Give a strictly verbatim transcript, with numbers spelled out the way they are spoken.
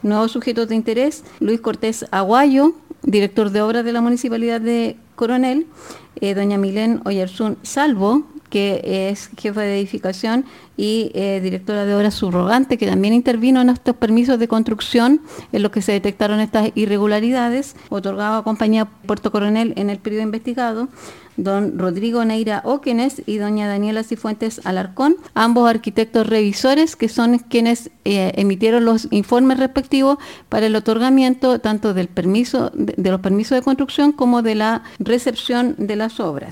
Nuevos sujetos de interés: Luis Cortés Aguayo, director de obras de la Municipalidad de Coronel, eh, doña Milén Oyarzún Salvo, que es jefa de edificación y eh, directora de obras subrogante, que también intervino en estos permisos de construcción en los que se detectaron estas irregularidades, otorgado a Compañía Puerto Coronel en el periodo investigado, don Rodrigo Neira Óquenes y doña Daniela Cifuentes Alarcón, ambos arquitectos revisores, que son quienes eh, emitieron los informes respectivos para el otorgamiento tanto del permiso de, de los permisos de construcción como de la recepción de las obras.